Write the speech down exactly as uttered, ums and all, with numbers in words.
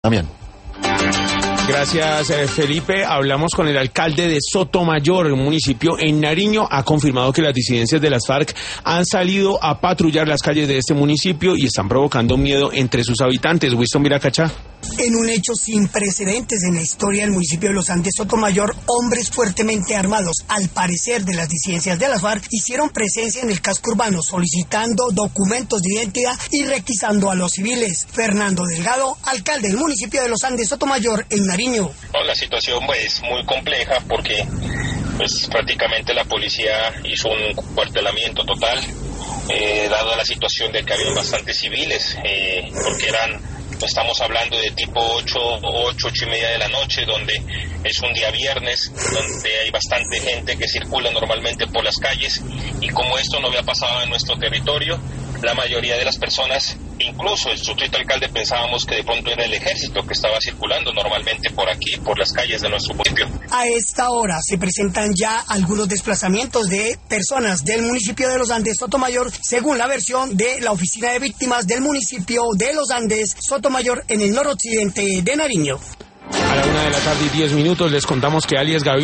También. Gracias, Felipe. Hablamos con el alcalde de Sotomayor, un municipio en Nariño. Ha confirmado que las disidencias de las FARC han salido a patrullar las calles de este municipio y están provocando miedo entre sus habitantes. Winston Viracachá. En un hecho sin precedentes en la historia del municipio de Los Andes, Sotomayor, hombres fuertemente armados, al parecer de las disidencias de las FARC, hicieron presencia en el casco urbano solicitando documentos de identidad y requisando a los civiles. Fernando Delgado, alcalde del municipio de Los Andes, Sotomayor, en Nariño. No, la situación pues, es muy compleja porque pues, prácticamente la policía hizo un cuartelamiento total, eh, dado la situación de que había bastantes civiles, eh, porque eran... Estamos hablando de tipo ocho, ocho, ocho y media de la noche, donde es un día viernes, donde hay bastante gente que circula normalmente por las calles, y como esto no había pasado en nuestro territorio, la mayoría de las personas, incluso el sustituto alcalde, pensábamos que de pronto era el ejército que estaba circulando normalmente por aquí, por las calles de nuestro municipio. A esta hora se presentan ya algunos desplazamientos de personas del municipio de Los Andes, Sotomayor, según la versión de la Oficina de Víctimas del municipio de Los Andes, Sotomayor, en el noroccidente de Nariño. A la una de la tarde y diez minutos les contamos que alias Gaviria